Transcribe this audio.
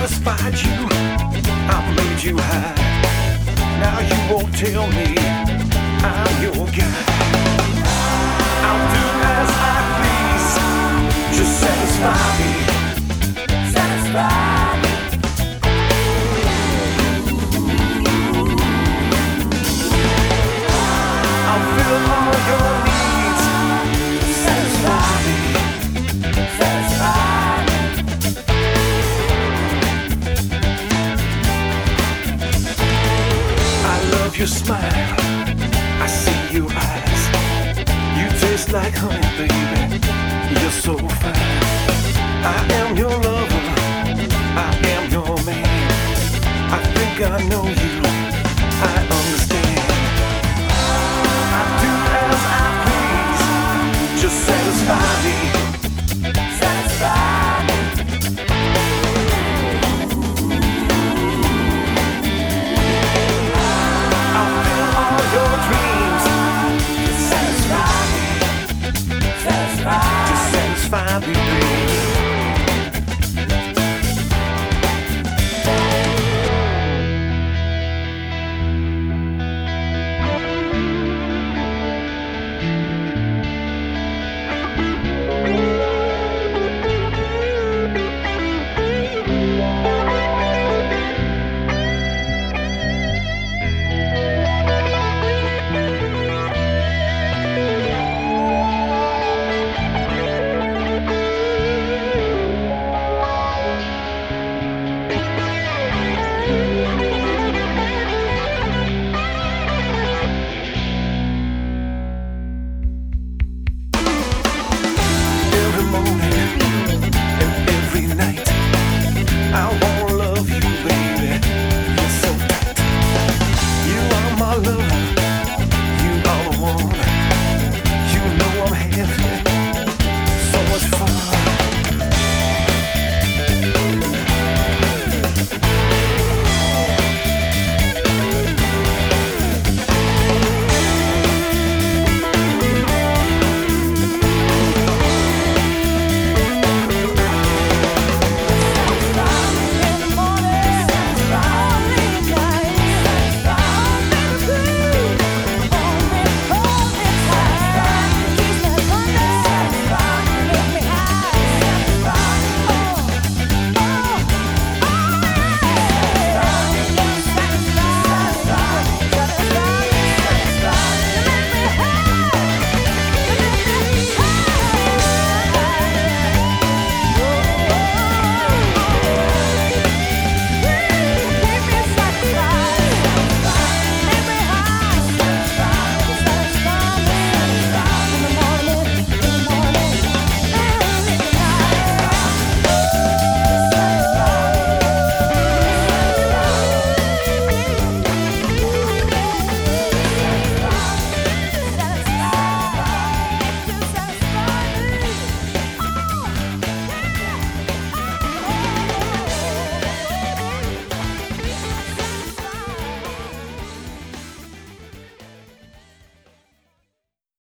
satisfied you. I've made you high. Now you won't tell me I'm your guy. I'll do as I please. Just satisfy me. Satisfy me. I'll fill all your needs. Satisfy me. Satisfy me. I love your smile. I see your eyes. You taste like honey.